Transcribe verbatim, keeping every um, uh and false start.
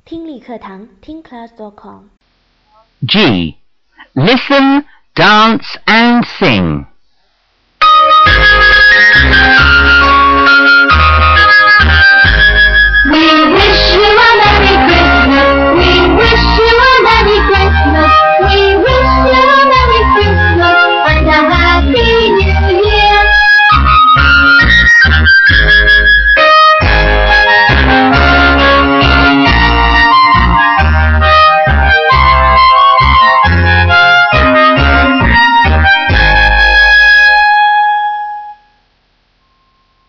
听力课堂听 class dot com。 G. Listen, dance and sing.